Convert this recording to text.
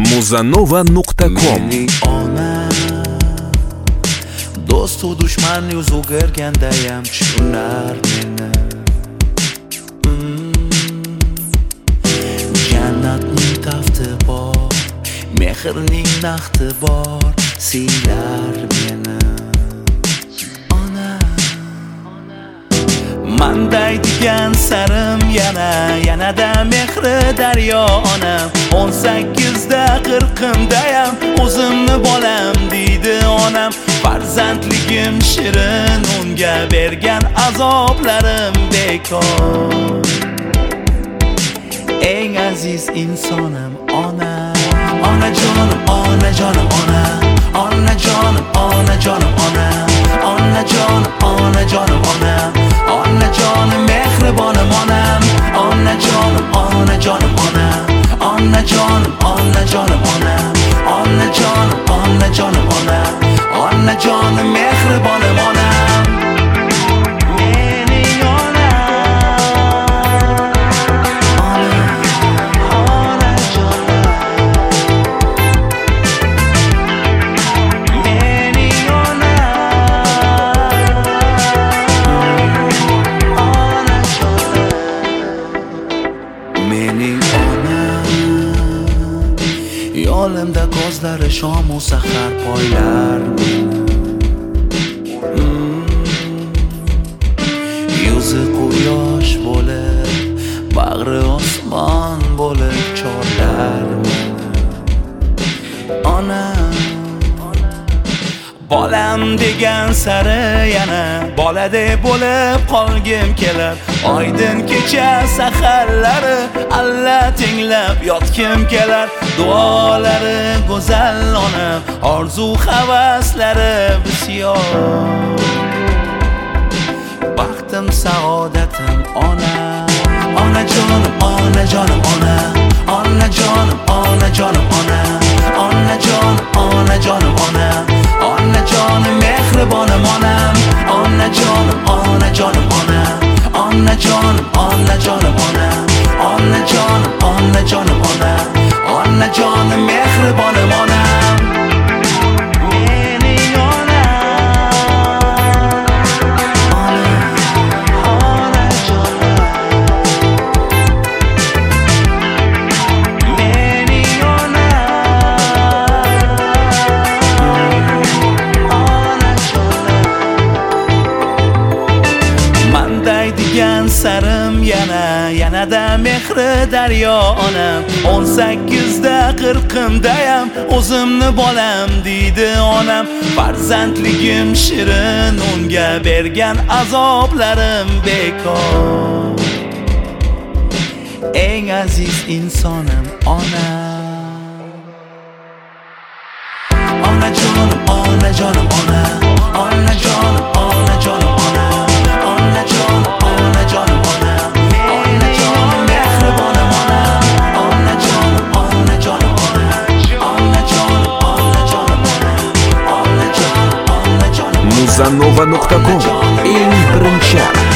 Muzanova.com do'stu dushman yuz o'girgandayam tushunar meni. Jannatning tafti bor, mehrning naqdi bor, siylar meni. Manday degan sarim yanada mehri daryo onam. 18da 40imdayam o'zimni bolam deydi onam. Farzandligim shirin, unga bergan azoblarim bekor. Eng aziz insonim ona. Onajonim, onajonim ona. Onajonim, onajonim ona. Onajonim, onajonim ona. Onajonim mehribonim onam. Onajonim, onajonim ona. Onajonim, onajonim ona. Onajonim, onajonim ona. Onajonim mehribonim onam. Mening yo'limda ko'zlari shom u sahar poylar meni. Yuzi quyosh bo'lib, bag'ri osmon bo'lib chorlar meni. Ona bolam degan sari yana boladek bo'lib qolgim kelar. Oydin kecha saharlari alla tinglab yotgim kelar. Duolari go'zal onam, orzu havaslari bisyor. Baxtim saodatim ona. Onajonim, onajonim ona. Onajonim, onajonim ona. Onajonim, onajonim ona. Onajonim mehribonim onam. Onajonim, onajonim ona. Onajonim, onajonim ona. Onajonim, onajonim ona. Onajonim mehribonim onam. Mening sarim yanada mehri daryo onam. 18da 40imdayam o'zimni bolam deydi onam. Farzandligim shirin, unga bergan azoblarim bekor. Eng aziz insonim ona. Onajonim, onajonim ona. Onajonim, onajonim ona. Onajonim, onajonim ona. Onajonim mehribonim ona. Onajonim, onajonim ona. Onajonim, onajonim ona. Onajonim, onajonim ona. Muzanova.com eng birinchi